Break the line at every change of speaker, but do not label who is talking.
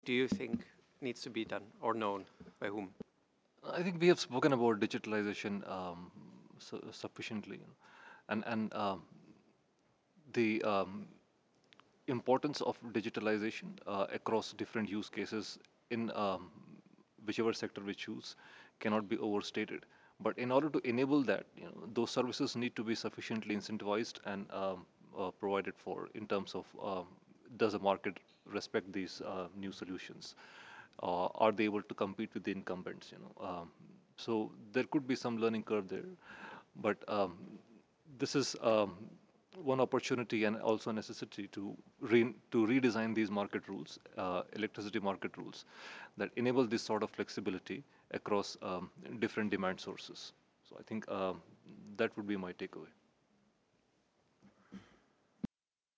do you think needs to be done or known by whom?
I think we have spoken about digitalization sufficiently, and the importance of digitalization across different use cases in whichever sector we choose cannot be overstated. But in order to enable that, those services need to be sufficiently incentivized and provided for in terms of does the market respect these new solutions? Are they able to compete with the incumbents? So there could be some learning curve there, but this is one opportunity and also a necessity to redesign these market rules, electricity market rules, that enable this sort of flexibility across different demand sources. So I think that would be my takeaway.